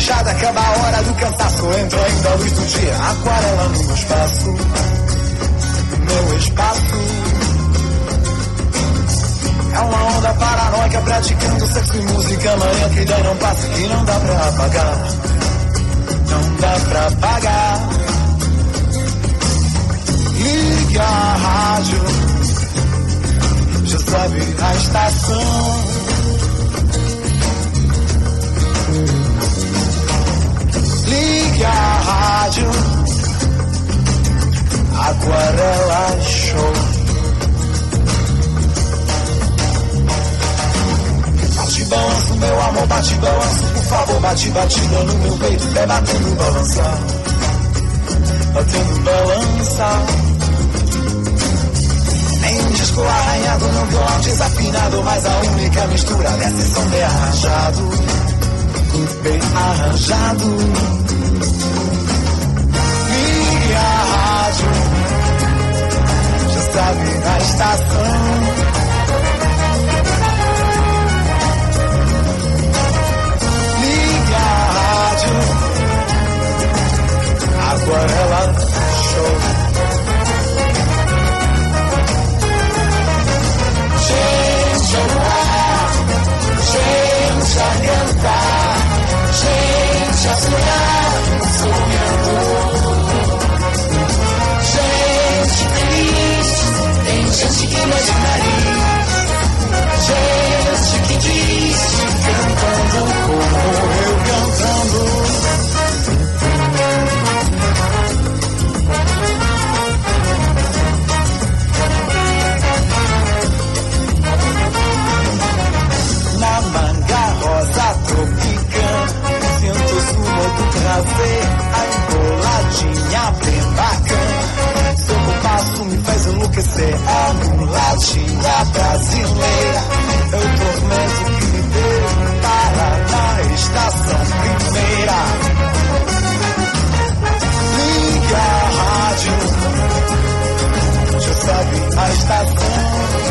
fechada, acaba a hora do cansaço. Entra ainda a luz do dia, aquarela no meu espaço. Meu espaço. É uma onda paranoica praticando sexo e música. Manhã que daí não passa, que não dá pra apagar. Não dá pra apagar. Liga a rádio, já sabe a estação. Liga a rádio, Aquarela Show. Bate balanço, meu amor, bate balanço. Por favor, bate batida no meu peito. É batendo balançar, batendo balançar. Nem um disco arranhado no violão desafinado, mas a única mistura desse som bem arranjado, bem arranjado. Ligue a rádio, já sabe a estação. Ligue a rádio, Aquarela Show. Gente a voar, gente a cantar, gente a sonhar, sonhando. Gente feliz, tem gente que mexe o nariz. Gente que diz, cantando como eu cantando. Na manga rosa tropicana, sinto o sumo do prazer, a emboladinha bem bacana. Seu passo me faz enlouquecer, a mulatinha brasileira. Eu tormento que me deu para na estação primeira. Liga a rádio, já sabe a estação.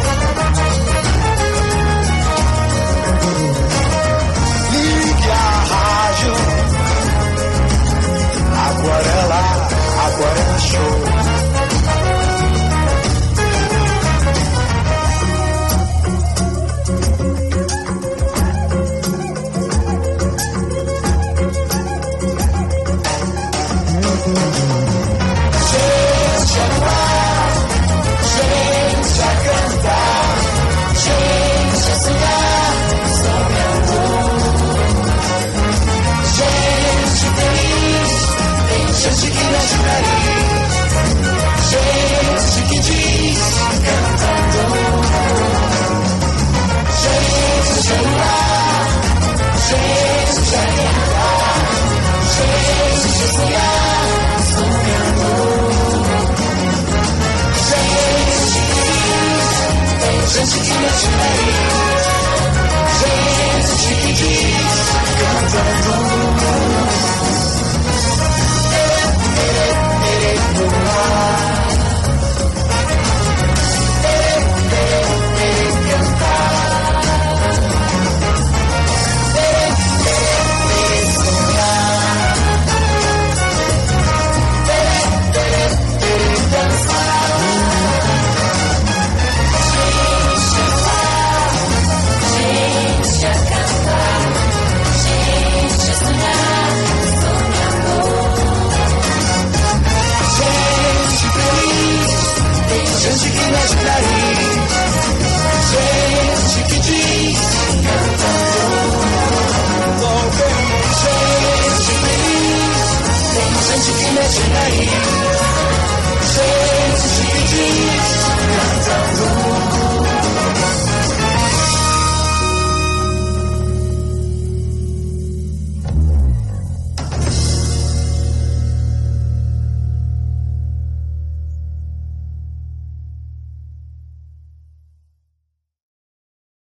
A rádio, Aquarela Show. Gente a voar, gente a cantar, gente a sonhar, sonhando. Gente feliz, tem gente que mexe o nariz. Gente que diz, cantando. Gente a voar, gente a cantar, gente a sonhar, sonhando. Gente feliz, tem gente que mexe o nariz. Gente que diz, cantando. Gente que mexe o nariz, gente que diz, cantando. Gente feliz, tem gente que mexe o nariz.